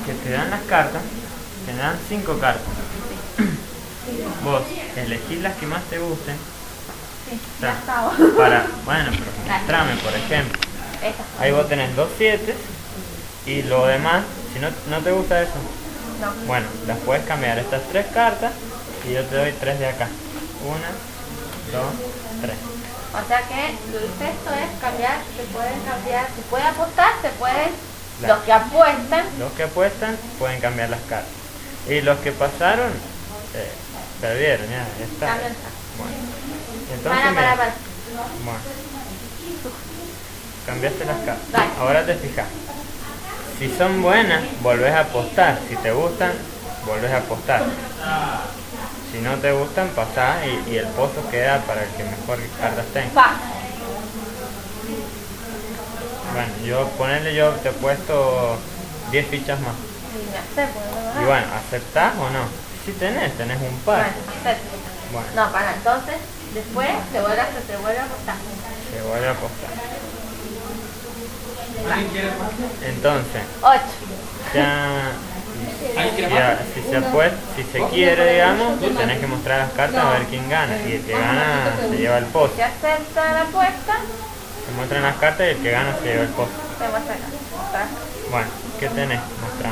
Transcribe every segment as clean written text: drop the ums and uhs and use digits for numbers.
que te dan las cartas, te dan 5 cartas. Vos elegís las que más te gusten. Sí, O sea, ya estaba. bueno, pero mostrame, por ejemplo. Esta. Ahí vos tenés 2 7 y lo demás, si no te gusta eso, No. bueno, las puedes cambiar estas 3 cartas y yo te doy 3 de acá. 1, 2, 3. O sea que el texto es cambiar, se puede apostar, se pueden, Claro. los que apuestan, Los que apuestan pueden cambiar las cartas. Y los que pasaron, perdieron, ya está. cambian. Bueno, entonces Para. mira, bueno, cambiaste las cartas. Dale. Ahora te fijas. Si son buenas, volvés a apostar. Si te gustan, volvés a apostar. Si no te gustan, pasás y el pozo queda para el que mejor cartas tenga. Va. Bueno, yo te he puesto 10 fichas más. Y me acepto, Y ¿no? bueno, ¿aceptás o no? Si tenés un par. Bueno, acepto. Bueno, No, para, entonces, después se vuelve a apostar. se vuelve a apostar. Entonces, 8. si se quiere, digamos, tenés que mostrar las cartas a ver quién gana. Y el que gana se lleva el pozo. Si acepta la apuesta, Se muestran las cartas y el que gana se lleva el pozo. te muestra acá. Mostrar. Bueno, ¿qué tenés? Mostrá.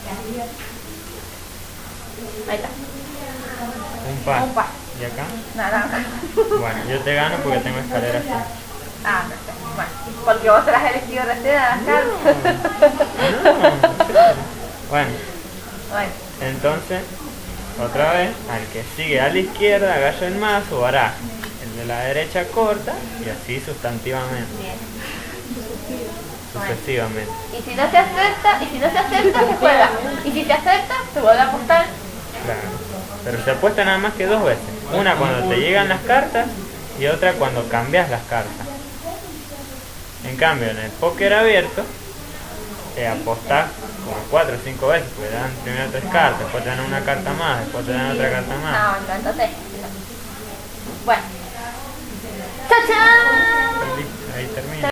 Ahí está. Un par. Un par. ¿Y acá? Naranja. Bueno, yo te gano porque tengo escalera así. Ah, perfecto. Bueno, porque vos te las has elegido recién a las cartas. Bueno, Bueno, entonces, otra vez, al que sigue a la izquierda agarra el mazo, baraja. El de la derecha corta y así sustantivamente, bien. sucesivamente. Y si no se acepta, se juega. Y si se acepta, se vuelve a apostar. Claro. Pero se apuesta nada más que 2 veces. Una cuando te llegan las cartas y otra cuando cambias las cartas. En cambio, en el póker abierto, te apostás como 4 o 5 veces, porque te dan primero 3 cartas, después te dan una carta más, después te dan otra carta más. No, entonces. Bueno. ¡Chachán! Ahí termina.